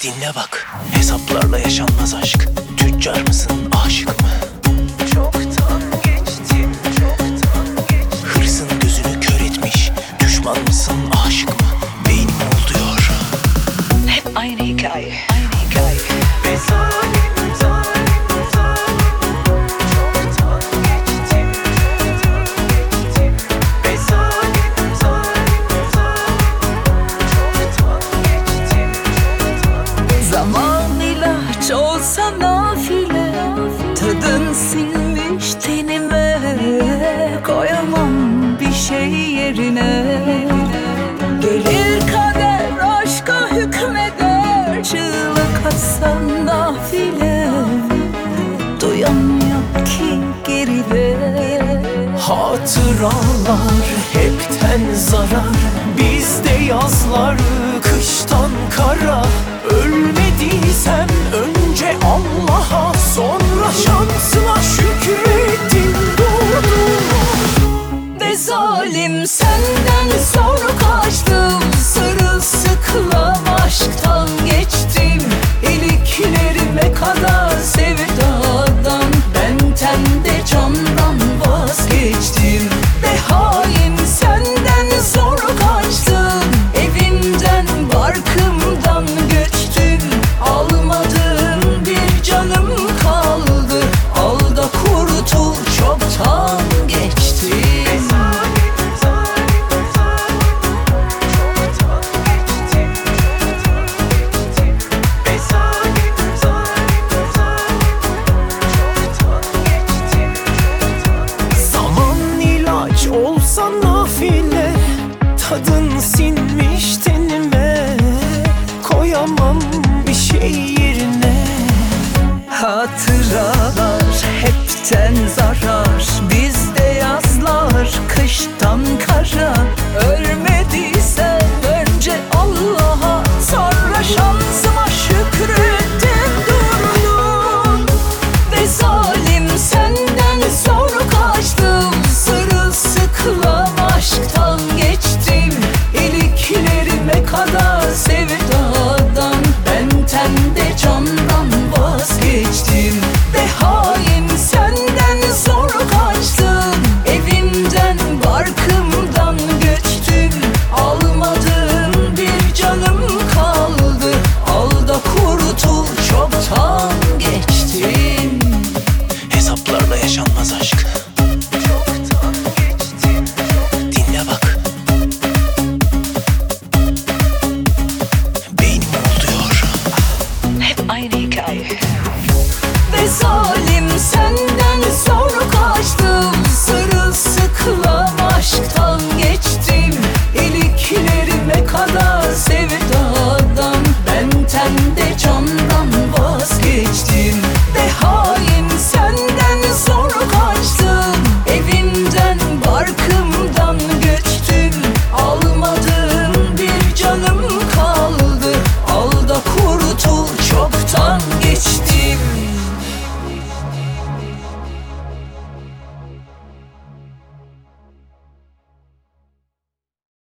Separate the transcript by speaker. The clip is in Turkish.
Speaker 1: Dinle bak, hesaplarla yaşanmaz aşk. Tüccar mısın, aşık mı?
Speaker 2: Çoktan geçtim, çoktan geçtim.
Speaker 1: Hırsın gözünü kör etmiş. Düşman mısın, aşık mı? Beynim oluyor.
Speaker 2: Hep aynı hikaye, aynı hikaye. Ve zalim, zalim, zalim. Çoktan geçtim, çoktan geçtim. Ve zalim, zalim, zalim. Çoktan geçtim, çoktan geçtim.
Speaker 3: Zaman ilaç olsa nafile, tadın sinmiş tenime. Koyamam bir şey yerine. Gelir kader aşka hükmeder, çığlık atsan nafile. Duyan yok ki geride.
Speaker 1: Hatıralar hepten zarar. Bizde yazlar kıştan kara. Ölmediysem önce Allah'a, sonra şansıma şükrettim durdum.
Speaker 3: Ne zalim senden sonra kaçtım. Sırılsıklam aşktan geçtim. İliklerime kadar sevdadan, ben tende candan vazgeçtim. Be hain senden sonra kaçtım. Evimden barkımdan göçtüm. Almadığım bir canım kaldı. Al da kurtul, çoktan geçtim.
Speaker 2: Zalim, zalim, zalim. Çoktan geçtim, çoktan geçtim. Ve zalim, zalim, zalim. Çoktan geçtim, çoktan geçtim.
Speaker 1: Zaman ilaç olsa nafile, tadın sinmiş tenime. Koyamam bir şey yerine.
Speaker 3: Hatıralar hepten zarar. Bizde yazlar kıştan kara. Ölmediysen önce Allah'a, sonra şansıma şükrettim durdum. Ve zalim senden sonra kaçtım. Sırılsıklam aşktan geçtim. İliklerime kadar sevdim.